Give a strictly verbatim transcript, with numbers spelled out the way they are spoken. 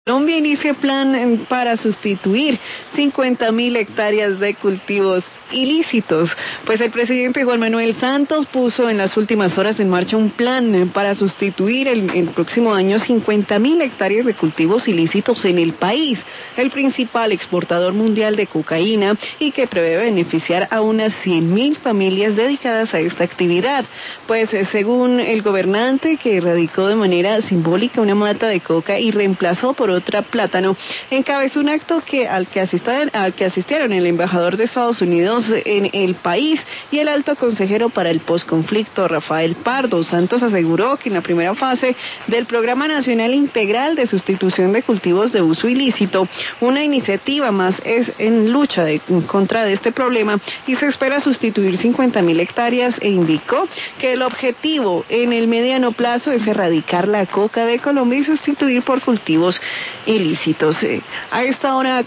Colombia inicia plan para sustituir cincuenta mil hectáreas de cultivos ilícitos. Pues el presidente Juan Manuel Santos puso en las últimas horas en marcha un plan para sustituir el, el próximo año cincuenta mil hectáreas de cultivos ilícitos en el país, el principal exportador mundial de cocaína, y que prevé beneficiar a unas cien mil familias dedicadas a esta actividad. Pues según el gobernante, que erradicó de manera simbólica una mata de coca y reemplazó por otra plátano, encabezó un acto que al que asistieron, al que asistieron el embajador de Estados Unidos en el país y el alto consejero para el posconflicto, Rafael Pardo. Santos aseguró que en la primera fase del Programa Nacional Integral de Sustitución de Cultivos de Uso Ilícito, una iniciativa más es en lucha de, en contra de este problema, y se espera sustituir cincuenta mil hectáreas, e indicó que el objetivo en el mediano plazo es erradicar la coca de Colombia y sustituir por cultivos ilícitos. A esta hora